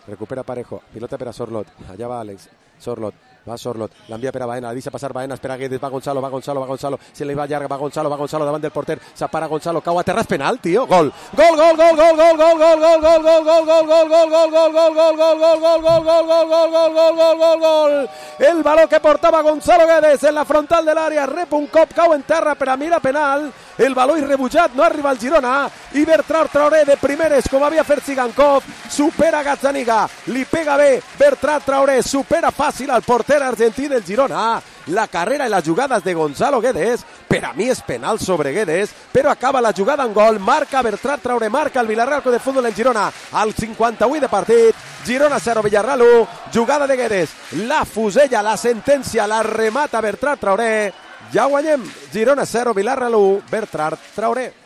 recupera Parejo, pilota per a Sorlot, allà va Àlex, Sorlot, va Sorlot, l'envia per a Baena, la deixa passar Baena, espera Guedes, va Gonzalo, se li va llarga, va Gonzalo davant del porter, s'apara Gonzalo, cau a terra, és penal, tio, gol, el baló que portava Gonzalo Guedes en la frontal de l'àrea, rep un cop, cau en terra, per a mi era penal, el baló irrebutjat, no arriba al Girona, i Bertran Traoré de primeres, com havia fet Sigankov, supera Gazzaniga, li pega bé, Bertran Traoré supera fàcil al porter argentí del Girona, la carrera i les jugades de Gonzalo Guedes, per a mi és penal sobre Guedes, però acaba la jugada en gol, marca Bertran Traoré, marca el Villarreal Club de Futbol del Girona, al 58 de partit, Girona 0, Villarreal 1, jugada de Guedes, la fusella, la sentència, la remata Bertran Traoré, ja guanyem, Girona 0, Villarreal 1, Bertran Traoré.